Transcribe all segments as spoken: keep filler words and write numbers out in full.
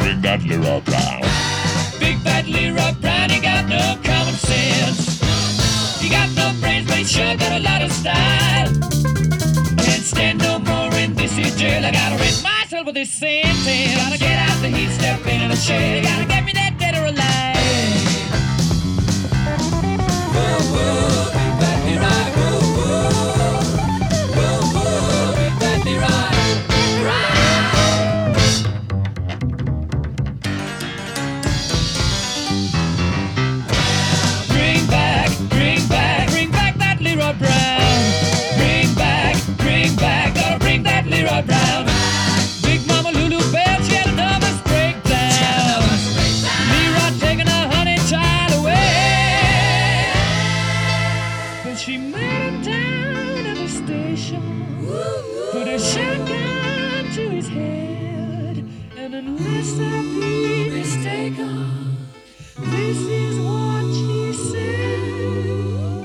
bring that Leroy Brown. Big bad Leroy Brown, he got no common sense. He got no brains, but he sure got a lot of style. Can't stand no more in this here jail. I gotta rid myself of this sentence. Gotta get out the heat, step into the shade. Gotta get me that dead or alive. Whoa, whoa, big bad Leroy. Whoa, whoa, whoa, whoa, big bad Leroy. Bring back, bring back, bring back that Leroy Brown. Bring back, bring back, gotta bring that Leroy Brown. Big Mama Lulu Bell, she had a nervous breakdown. Leroy taking her honey child away. But she met him down at the station, put a shotgun to his head, and unless I be mistaken, this is what she said.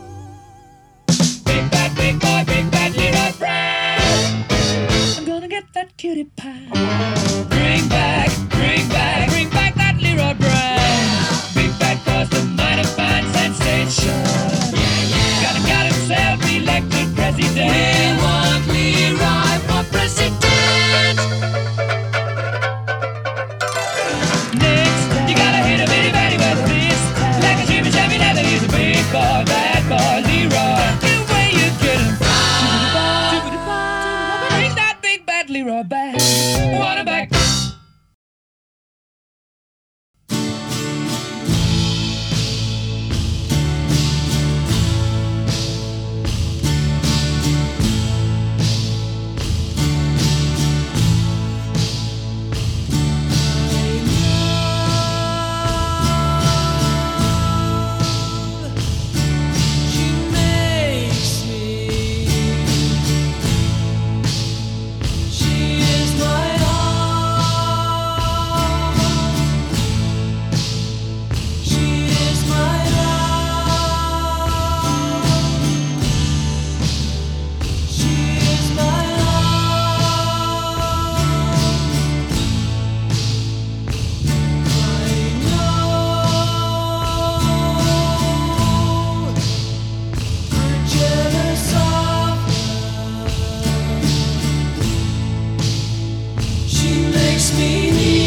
Big bad, big boy, big bad Leroy Brown. I'm gonna get that cutie pie. Bring back, bring back, bring back that Leroy Brown. Big bad caused a mighty fine sensation. Got him, got himself elected president. We want Leroy for president. Next, you gotta hit a bitty batty with this time. Like a Jimmy Jimmy Leather, he's a big boy, bad boy, Leroy. The way you get him from. Bring that big bad Leroy back. Want him back.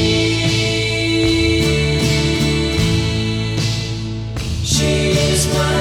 She is my